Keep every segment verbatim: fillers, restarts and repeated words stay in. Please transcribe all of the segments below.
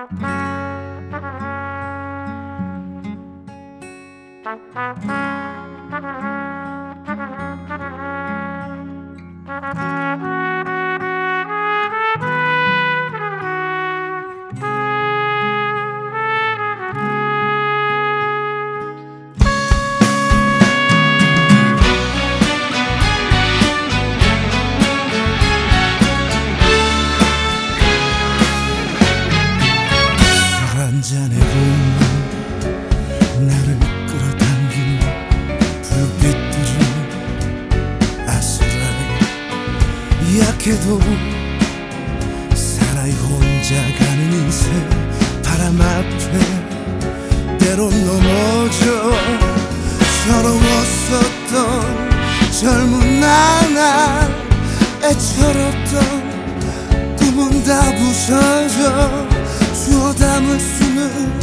잔의 봄은 나를 끌어당기는 불빛들은 아슬아슬 약해도 사나이 혼자 가는 인생 바람 앞에 때론 넘어져 서러웠었던 젊은 나날 애처롭던 꿈은 다 부서져 주워 담을 수는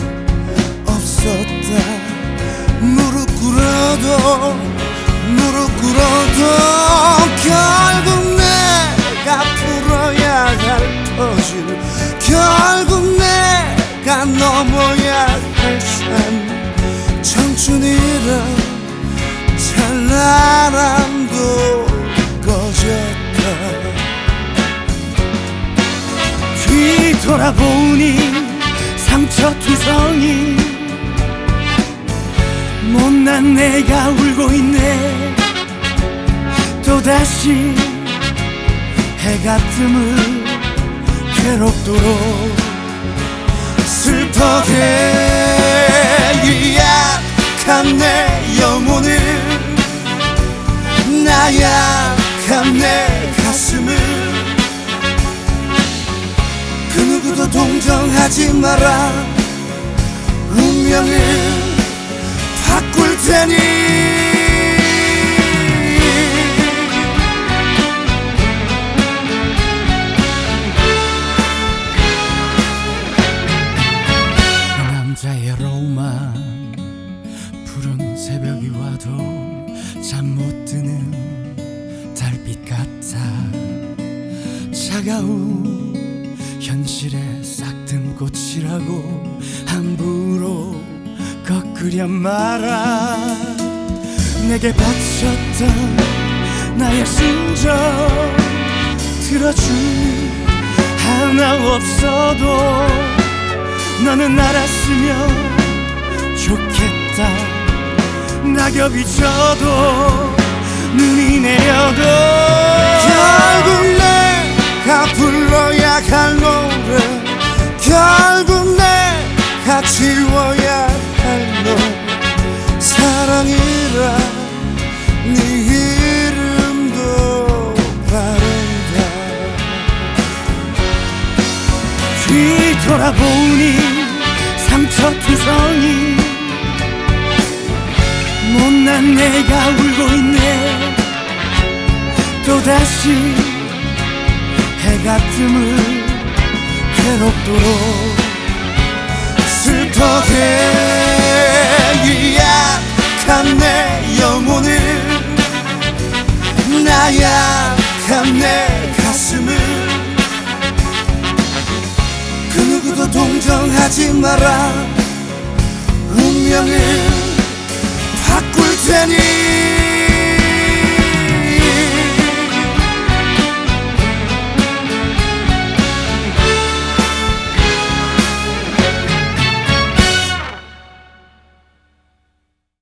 없었다. 무릎 꿇어도 무릎 꿇어도 결국 내가 풀어야 할 퍼즐 결국 내가 넘어야 할 산 청춘이란 찬란함도 꺼졌다. 뒤돌아보니 상처투성이 못난 내가 울고 있네. 또다시 해가 뜸을 괴롭도록 슬퍼게 이 약한 내 영혼을 나약한 내 가슴을 그 누구도 동정하지 마라. 운명을 바꿀 테니. 그 남자의 로망 푸른 새벽이 와도 잠 못 드는 달빛 같아. 차가운 현실에 싹든 꽃이라고 함부로 꺾으려 말아. 내게 바쳤던 나의 심정 들어줄 하나 없어도 너는 알았으면 좋겠다. 낙엽이 져도 눈이 내려도 결국 내가 불러야 할 노래 결국 내가 지워야 할 너 사랑이라 네 이름도 바른다. 뒤돌아보니 상처투성이 못난 내가 울고 있네. 또다시 해가 뜸을 괴롭도록 슬퍼게 이 약한 내 영혼을 나약한 내 가슴을 그 누구도 동정하지 마라. 운명을 바꿀 테니.